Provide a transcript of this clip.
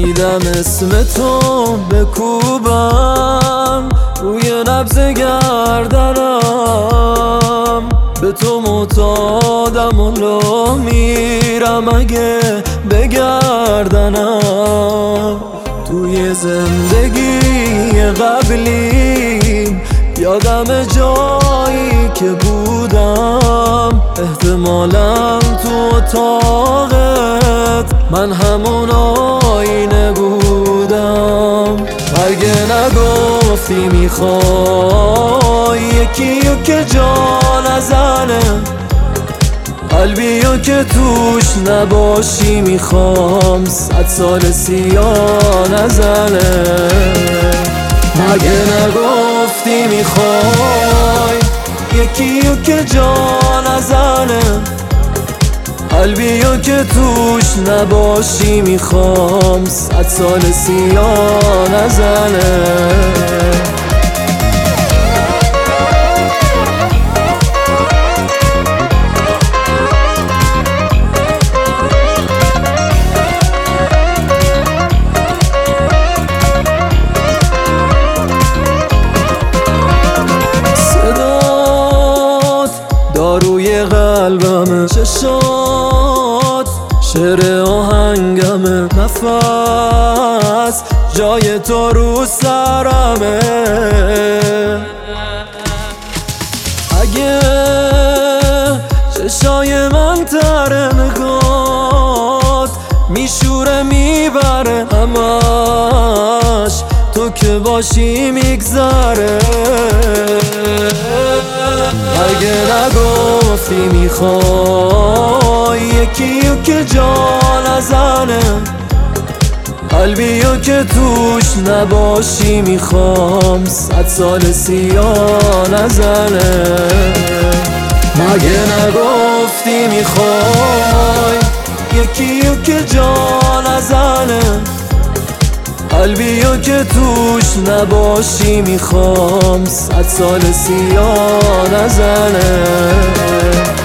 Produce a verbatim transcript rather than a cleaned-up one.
دیدم اسم تو بکوبم روی نبض گردنم، به تو معتادم و لا میرم اگه بگردنم. توی زندگی قبلیم یادم جایی که بودم، احتمالاً تو اتاقت من همون آینه بودم. مگه نگفتی میخوای یکیو که جا نزنه، قلبیو که توش نباشی میخوام صد سال سیاه نزنه. مگه نگفتی میخوای یکیو که جا نزنه، قلبیو که توش نباشی میخوام صد سال سیاه نزنه. داروی قلبمه، چشات شعر آهنگمه، نفس جای تو رو سرمه. اگه چشای من تره نگات میشوره میبره، همش تو که باشی میگذره. اگه نگفتی میخوای یکیو که جا نزنه، قلبیو که توش نباشی میخوام صد سال سیاه نزنه. مگه نگفتی میخوای یکیو که جا نزنه، قلبیو که توش نباشی میخوام صد سال سیاه نزنه.